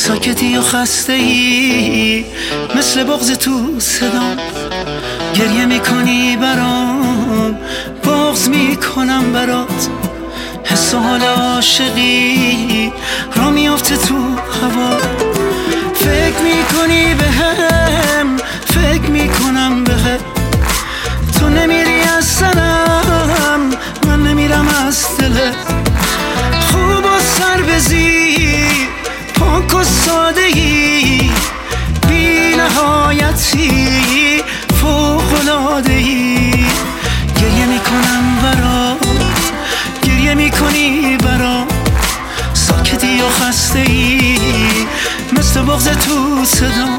ساکتی و خسته ای مثل بغض تو صدا، گریه میکنی برام، بغض میکنم برات. حس و حال عاشقی را میافته تو هوا، فکر میکنی بهم، فکر میکنم بهت. تو نمیری از سرم، من نمیرم از دلت. خوب و سر بزی، پاک و ساده ای، بی نهایتی، فوق‌العاده ای. گریه میکنم برات، گریه میکنی برام، ساکتی و خسته ای مثل بغض تو صدا.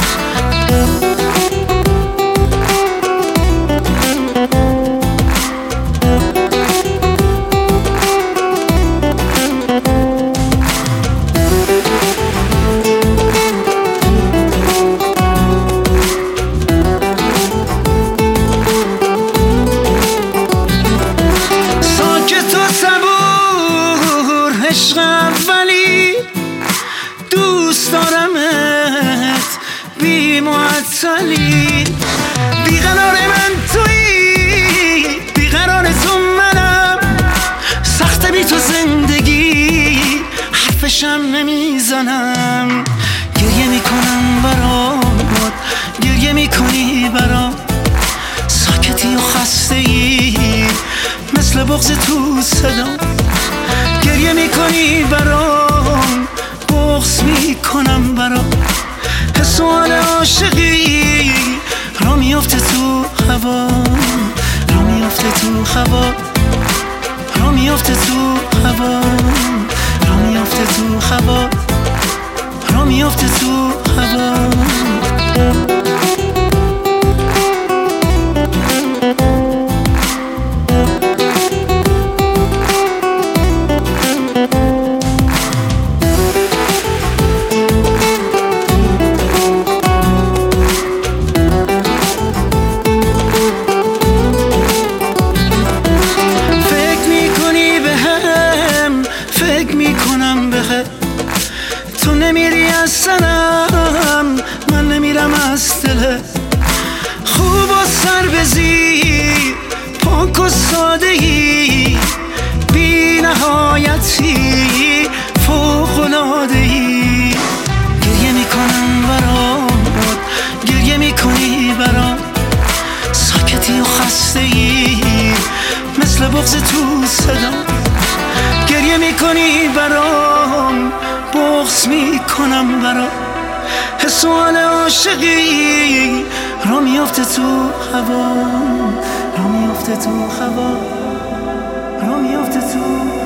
عشق اولی دوست دارمت، بی معطلی. بیقرار من تویی، بیقرار تو منم، سخته بی تو زندگی، حرفشم نمیزنم. گریه میکنم برات، گریه میکنی برام، ساکتی و خسته ای مثل بغض تو صدا. گریه میکنی برام، بغض میکنم برام. حس و حال عاشقی را میافته تو هوا، را میافته تو هوا، را میافته تو هوا، را میافته تو هوا، را میافته تو هوا. تو نمیری از سرم، من نمیرم از دلت. خوب و سر بزی، پاک و ساده ای، بی نهایتی، فوق‌العاده ای. گریه میکنم برات، گریه میکنی برام، ساکتی و خسته ای مثل بغض تو صدا. گریه میکنی برام، بغض میکنم برام. حس و حال عاشقی را میافته تو هوا، را میافته تو هوا، را میافته تو